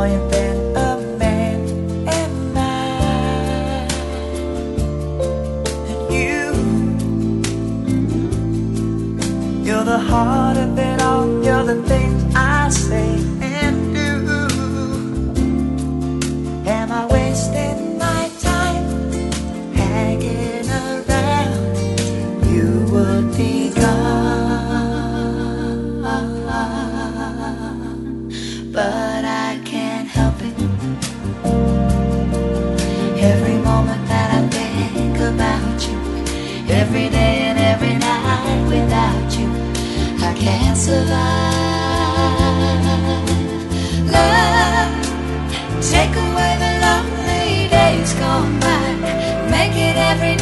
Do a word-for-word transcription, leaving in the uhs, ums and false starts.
more than a man and I. And you, you're the heart of it all. You're the things I say and do. Am I wasting my time hanging around? You would be gone, but I can't help it. Every moment that I think about you, every day and every night without you, I can't survive. Love, take away the lonely days gone by, make it every